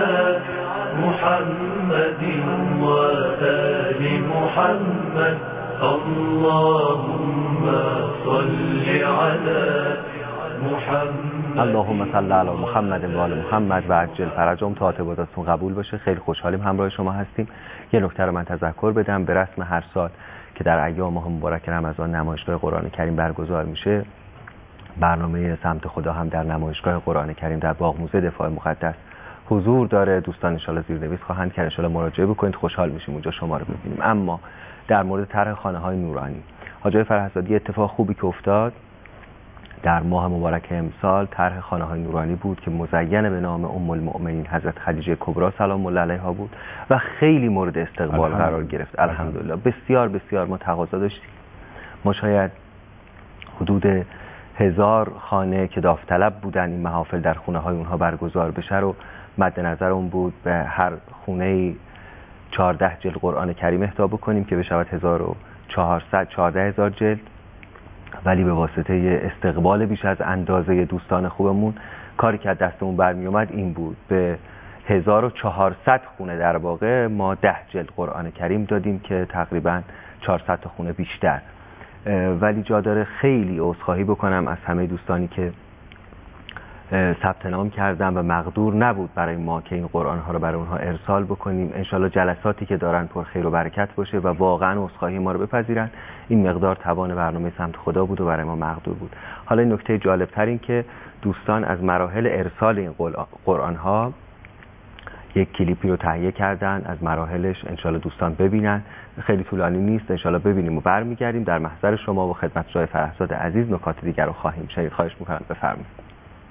محمد وآل محمد. اللهم صل على محمد. اللهم صل علی محمد و آل محمد و عجل فرجهم. تا عبادتتون قبول باشه. خیلی خوشحالیم همراه شما هستیم. یه نکته رو من تذکر بدم. به رسم هر سال که در ایام ماه مبارک رمضان نمایشگاه قرآن کریم برگزار میشه، برنامه سمت خدا هم در نمایشگاه قرآن کریم در باغ موزه دفاع مقدس حضور داره. دوستان ان شاءالله زیرنویس خواهند که ان شاءالله مراجعه بکنید، خوشحال میشیم اونجا شما رو ببینیم. اما در مورد طرح خانه های نورانی، حاجی فرهزادی اتفاق خوبی که افتاد در ماه مبارک امسال طرح خانه های نورانی بود که مزین به نام ام المؤمنین حضرت خدیجه کبری سلام الله علیها بود و خیلی مورد استقبال قرار گرفت. الحمدلله. بسیار بسیار ما تقاضا داشتیم. ما شاید حدود هزار خانه که داوطلب بودن این محافل در خونه های اونها برگزار بشه رو مد نظر اون بود به هر خونه چهارده جلد قرآن کریم اهدا بکنیم که بشود هزار و چهارصد چهارده هزار جلد، ولی به واسطه استقبال بیش از اندازه دوستان خوبمون کاری که از دستمون برمی اومد این بود به هزار و چهارصد خونه در واقع ما ده جلد قرآن کریم دادیم که تقریبا چهارصد تا خونه بیشتر. ولی جا داره خیلی عذرخواهی بکنم از همه دوستانی که ثبت نام کردن و مقدور نبود برای ما که این قرآن ها رو برای اونها ارسال بکنیم. انشالله جلساتی که دارن پر خیر و برکت باشه و واقعا عذرخواهی ما رو بپذیرن. این مقدار توان برنامه سمت خدا بود و برای ما مقدور بود. حالا این نکته جالب تر این که دوستان از مراحل ارسال این قرآن ها یک کلیپی رو تهیه کردن، از مراحلش انشالله دوستان ببینن. خیلی طولانی نیست، انشالله ببینیم و برمیگردیم در محضر شما و خدمت جای فرهزاد عزیز نکات دیگر رو خواهیم شنید. خواهش میکنم بفرمایید.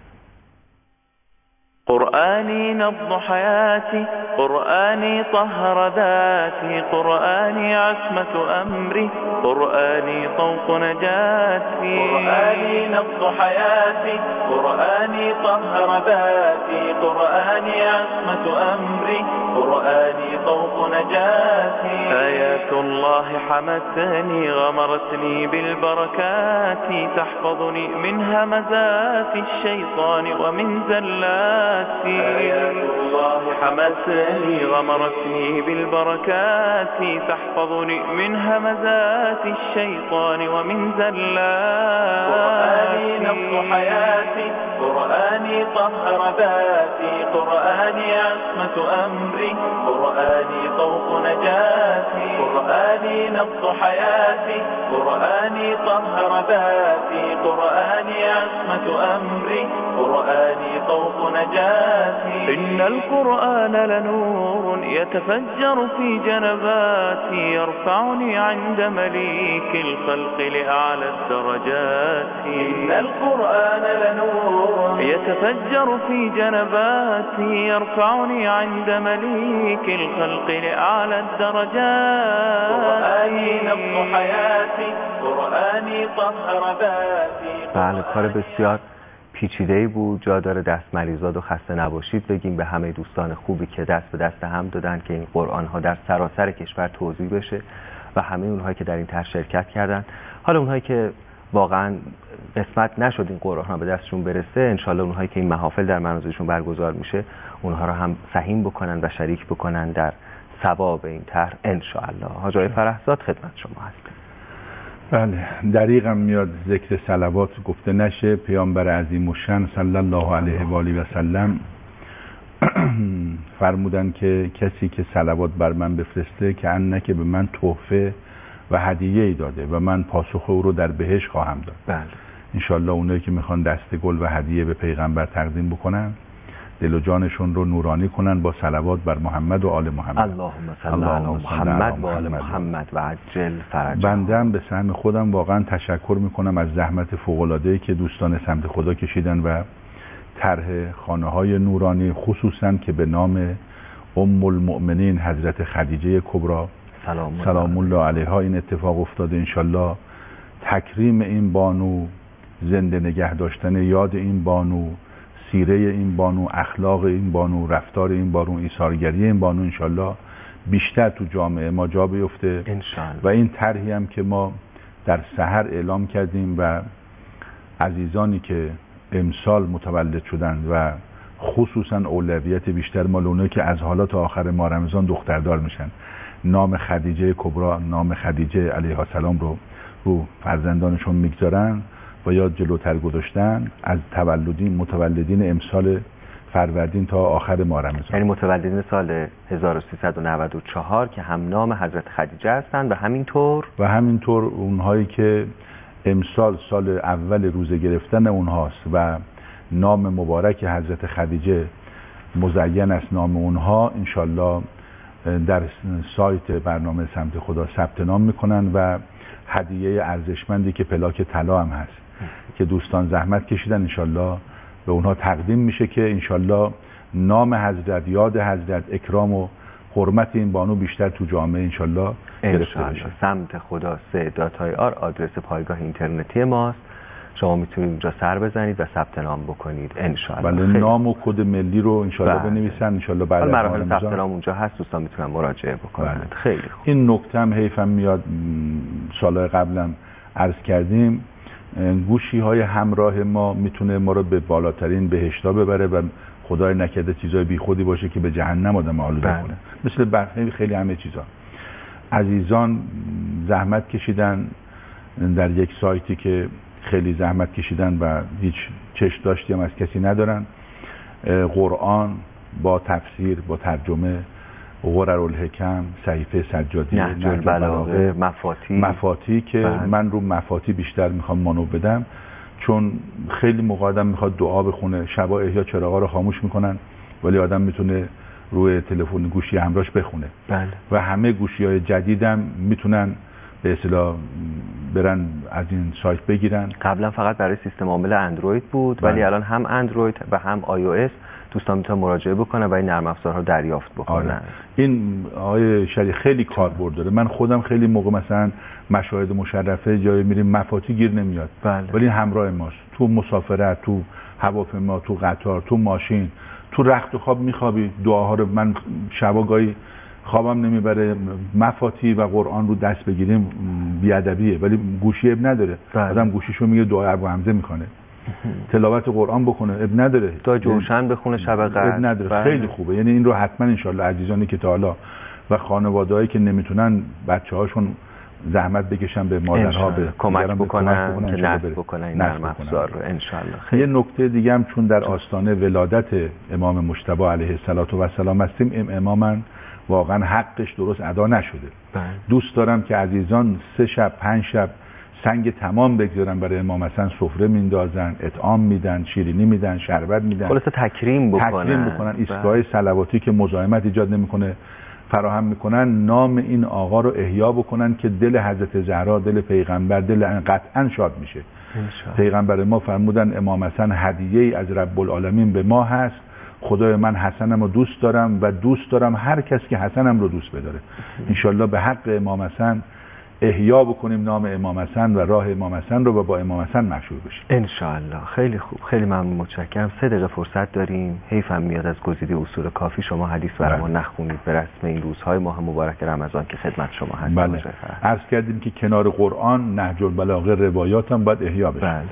قرآني نبض حياتي، قرآني طهر ذاتي، قرآني عصمة أمري، قرآني طوق نجاتي. قرآني نبض حياتي، قرآني طهر ذاتي، قرآني عصمة أمري، قرآني طوق نجاتي. آيات الله حمتني غمرتني بالبركات، تحفظني من همزات الشيطان ومن زلات. آيات الله حمتني غمرتني بالبركات، تحفظني من همزات الشيطان ومن زلات. قرآني نبض حياتي، قرآني طهر ذاتي، قرآني عصمة أمري، قرآني طوق نجاتي. قرآني نبض حياتي، قرآني طهر ذاتي، قرآني عصمة أمري، قرآني طوق نجاتي. إن القرآن لنور يتفجر في جنباتي، يرفعني عند مليك الخلق لأعلى الدرجات. إن القرآن لنور يتفجر في جنباتي، يرفعني عند مليك الخلق لأعلى الدرجات. قرآني نبض حياتي، قرآني طهر ذاتي. بله، کار بسیار پیچیده‌ای بود. جا داره دست مریضاد و خسته نباشید بگیم به همه دوستان خوبی که دست به دست هم دادن که این قرآن ها در سراسر کشور توزیع بشه و همه اونهایی که در این طرح شرکت کردن. حالا اونهایی که واقعا قسمت نشد این قرآن ها به دستشون برسه، انشالله اونهایی که این محافل در منازلشون برگزار میشه اونها رو هم سهیم بکنن و شریک بکنن در ثواب این طرح انشالله. حاج آقای فرهزاد خدمت شما هستم. بله، دریغم میاد ذکر صلوات گفته نشه. پیامبر عظیم الشأن صلی الله علیه و آله و سلم فرمودن که کسی که صلوات بر من بفرسته که انک به من تحفه و هدیه ای داده و من پاسخ او رو در بهشت خواهم داد. بله، انشالله اونایی که میخوان دست گل و هدیه به پیغمبر تقدیم بکنن دل و جانشون رو نورانی کنن با صلوات بر محمد و آل محمد. اللهم صل علی محمد و آل محمد و عجل فرجهم. بندم به سهم خودم واقعا تشکر میکنم از زحمت فوق‌العاده‌ای که دوستان سمت خدا کشیدن و طرح خانه‌های نورانی خصوصا که به نام ام المؤمنین حضرت خدیجه کبری سلام, سلام الله علیها این اتفاق افتاده. انشالله تکریم این بانو، زنده نگه داشتن یاد این بانو، سیره این بانو، اخلاق این بانو، رفتار این بانو، ایثارگری این بانو انشالله بیشتر تو جامعه ما جا بیفته انشالله. و این طرحی هم که ما در سحر اعلام کردیم و عزیزانی که امسال متولد شدن و خصوصا اولویت بیشتر مال اونایی که از حالا تا آخر ماه رمضان دختردار میشن، نام خدیجه کبری، نام خدیجه علیها السلام رو رو فرزندانشون میگذارن و یاد جلوتر گذاشتن از تولدین متولدین امسال فروردین تا آخر ماه رمضان، یعنی متولدین سال هزار و سیصد و نود و چهار که هم نام حضرت خدیجه هستند و همینطور و همینطور اونهایی که امسال سال اول روزه گرفتن اونهاست و نام مبارک حضرت خدیجه مزین است نام اونها، انشالله در سایت برنامه سمت خدا ثبت نام میکنن و هدیه ارزشمندی که پلاک طلا هم هست که دوستان زحمت کشیدن، انشالله به اونها تقدیم میشه که انشالله نام حضرت، یاد حضرت، اکرام و حرمت این بانو بیشتر تو جامعه انشالله گرفته بشه. سمت خدا سه دات آی آر آدرس پایگاه اینترنتی ماست، شما میتونید اونجا سر بزنید و ثبت نام بکنید انشالله. بله، نام و کد ملی رو انشالله بنویسن، انشالله بعد از مراحل ثبت نام اونجا هست، دوستان میتونن مراجعه بکنن. بله. خیلی خوب. این نکته هم حیفم میاد، سالهای قبلم عرض کردیم، گوشی های همراه ما میتونه ما رو به بالاترین بهشتا ببره و خدای نکرده چیزای بی خودی باشه که به جهنم آدم آلوده کنه، مثل برخی خیلی همه چیزا. عزیزان زحمت کشیدن در یک سایتی که خیلی زحمت کشیدن و هیچ چشم داشتی هم از کسی ندارن، قرآن با تفسیر، با ترجمه، غررالحکم، صحیفه سجادی، نهج البلاغه، مفاتی مفاتی که بله. من رو مفاتی بیشتر میخوام مانو بدم، چون خیلی موقع آدم میخواد دعا بخونه، شبا احیا چراغا رو خاموش میکنن ولی آدم میتونه روی تلفن گوشی همراهش بخونه. بله. و همه گوشی‌های جدیدم میتونن به اصطلاح برن از این سایت بگیرن. قبلا فقط برای سیستم عامل اندروید بود بله. ولی الان هم اندروید و هم آی او اس دوستان میتونن مراجعه بکنن و این نرم افزارها دریافت بکنن. آره. این آقای شریف خیلی کاربرد داره. من خودم خیلی موقع مثلا مشاهد مشرفه جایی میریم مفاتی گیر نمیاد بله. ولی همراه ماست، تو مسافرت، تو هواپیما، تو قطار، تو ماشین، تو رخت و خواب میخوابی، دعاها رو من شبا گاهی خوابم نمیبره، مفاتی و قرآن رو دست بگیریم بیادبیه ولی گوشی اب نداره. بله. آدم گوشیشو میگه دعا ابو حمزه میکنه، تلاوت قرآن بکنه اب نداره، تا جوشن بخونه شب قدر اب نداره. بله. خیلی خوبه. یعنی این رو حتما انشالله عزیزانی که تا حالا و خانواده‌هایی که نمیتونن بچه‌هاشون زحمت بکشن به مادرها به کمک بکنن, بکنن که نصب بکنن این نرم افزار رو انشالله. یه نکته دیگه هم چون در آستانه ولادت امام مجتبی علیه السلام هستیم، این امامن واقعا حقش درست ادا نشده. بله. دوست دارم که عزیزان سه شب پنج شب سنگ تمام بگذارن برای امام حسن، سفره میندازن، اطعام میدن، شیرینی میدن، شربت میدن، خلاصه تکریم بکنن، تکریم بکنن. ایستگاه صلواتی که مزاحمت ایجاد نمیکنه فراهم میکنن، نام این آقا رو احیا بکنن که دل حضرت زهرا، دل پیغمبر، دل قطعا شاد میشه. پیغمبر ما فرمودن امام حسن هدیه‌ای از رب العالمین به ما هست، خدای من حسنم رو دوست دارم و دوست دارم هر کس که حسنم رو دوست بداره. انشالله به حق امام حسن احیا بکنیم نام امام حسن و راه امام حسن رو و با امام حسن مشهور بشیم انشالله. خیلی خوب، خیلی ممنون، متشکرم. سه دقیقه فرصت داریم. حیفم میاد از گزیده اصول کافی شما حدیث برامون نخونید به رسم این روزهای ماه مبارک رمضان که خدمت شما هست. بله. عرض کردیم که کنار قرآن نهج البلاغه روایات هم باید احیا بشه. بله.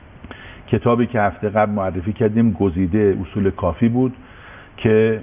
کتابی که هفته قبل معرفی کردیم گزیده اصول کافی بود که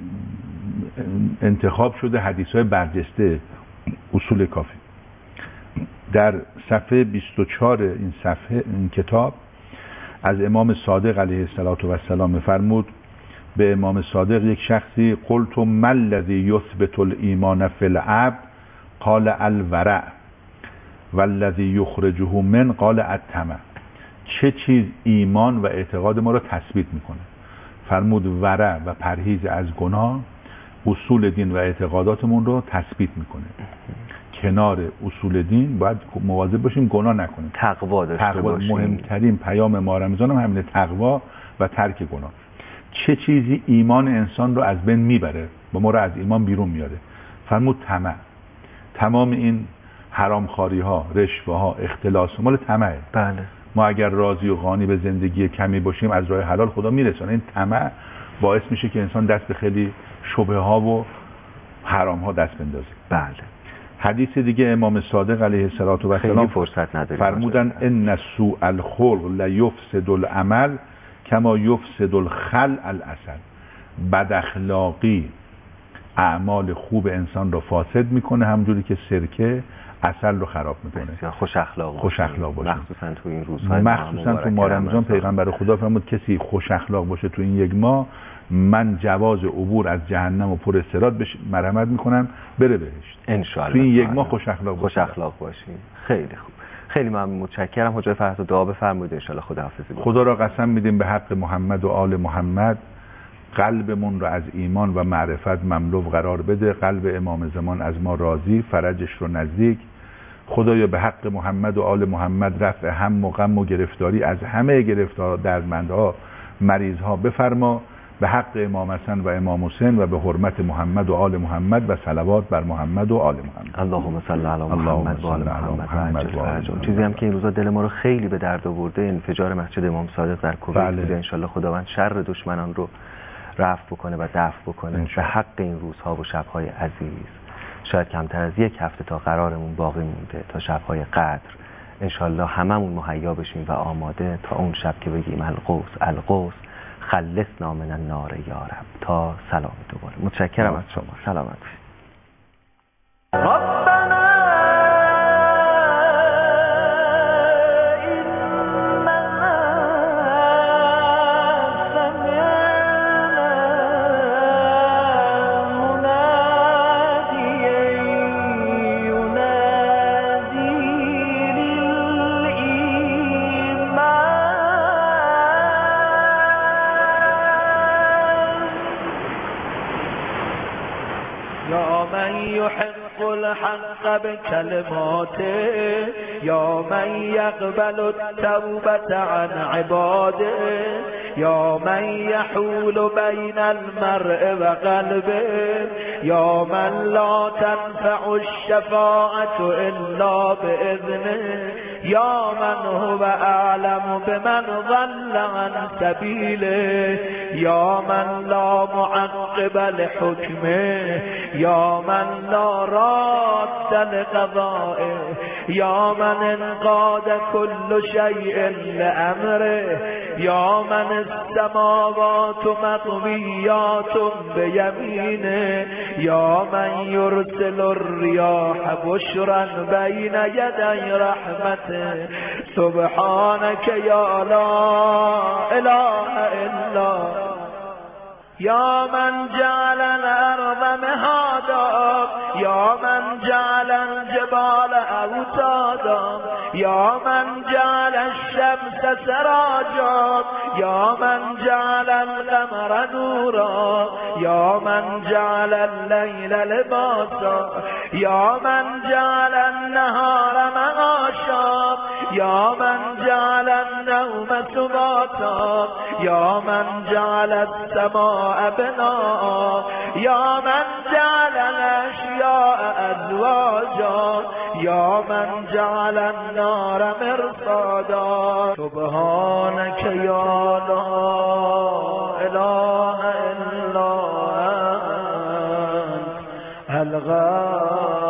انتخاب شده حدیث‌های برجسته اصول کافی. در صفحه بیست و چهار این صفحه این کتاب از امام صادق علیه السلام می‌فرمود به امام صادق یک شخصی قلت ما الذی یثبت الایمان فی العبد قال الورع والذی یخرجه من قال الطمع. چه چیز ایمان و اعتقاد ما رو تثبیت میکنه؟ فرمود ورع و پرهیز از گناه اصول دین و اعتقاداتمون رو تثبیت میکنه. کنار اصول دین باید مواظب باشیم گناه نکنیم، تقوا داشته باشیم. مهمترین پیام ماه رمضان هم همینه، تقوا و ترک گناه. چه چیزی ایمان انسان رو از بین میبره و ما رو از ایمان بیرون میاره؟ فرمود طمع. تمام این حرامخواری ها، رشوه ها، اختلاس مال طمعه. بله. ما اگر راضی و قانی به زندگی کمی باشیم از راه حلال خدا میرسونه. این طمع باعث میشه که انسان دست به خیلی شبهه ها و حرام ها دست بندازه. بله. حدیث دیگه امام صادق علیه السلام فرصت نداریم فرمودن ان سوء الخلق لیفسد العمل کما یفسد الخل العسل. بد اخلاقی اعمال خوب انسان رو فاسد میکنه همونجوری که سرکه عسل رو خراب میکنه. خوش اخلاق خوش اخلاق باشه، مخصوصا تو این روزهای مخصوصا تو ماه رمضان. پیغمبر خدا فرمود کسی خوش اخلاق باشه تو این یک ماه من جواز عبور از جهنم و پر صراط بهش مرحمت میکنم بره بهشت. ان شاء الله تو این یک ماه خوش اخلاق خوش اخلاق باشیم. خیلی خوب، خیلی ممنون، متشکرم. حجای فرهاد دعا بفرمایید ان شاء الله. خداحافظی. خدا را قسم میدیم به حق محمد و آل محمد قلبمون رو از ایمان و معرفت مملو قرار بده. قلب امام زمان از ما راضی، فرجش رو نزدیک، خدایا به حق محمد و آل محمد رفع هم و غم و گرفتاری از همه گرفتار دردمندها مریضها بفرما، به حق امام حسن و امام حسین و به حرمت محمد و آل محمد و صلوات بر محمد و آل محمد. اللهم صل علی محمد و آل محمد و عجل. چیزی هم که این روزا دل ما رو خیلی به درد آورده انفجار مسجد امام صادق در کویت بله. بوده. ان شاءالله خداوند شر دشمنان رو رفع بکنه و دفع بکنه به حق این روزها و شب‌های عزیز. شاید کمتر از یک هفته تا قرارمون باقی مونده تا شب‌های قدر. انشالله هممون مهیا بشیم و آماده تا اون شب که بگیم القوس القوس خلصنا من النار یا رب. تا سلام دوباره. متشکرم از شما. سلامت باشید. الحق بكلماته يا من يقبل التوبة عن عباده يا من يحول بين المرء وقلبه يا من لا تنفع الشفاعة إلا بإذنه يا من هو أعلم بمن ضل عن سبيله يا من لا معقب لحكمه يا من لا راد لقضائه يا من انقاد كل شيء لأمره يا من السماوات مطويات بيمينه يا من يرسل الرياح بشرا بين يدي رحمته سبحانك يا لا إله إلا يا من جعل الأرض مهادا يا من جعل الجبال أوتادا يا من جعل الشمس سراجا يا من جعل القمر نورا يا من جعل الليل لباسا يا من جعل النهار معاشا يا من جعل النوم سباتا يا من جعل السماء بناء يا من جعل الأشياء أزواجا يا من جعل النار مرصادا سبحانك يا لا إله إلا أنت الغفور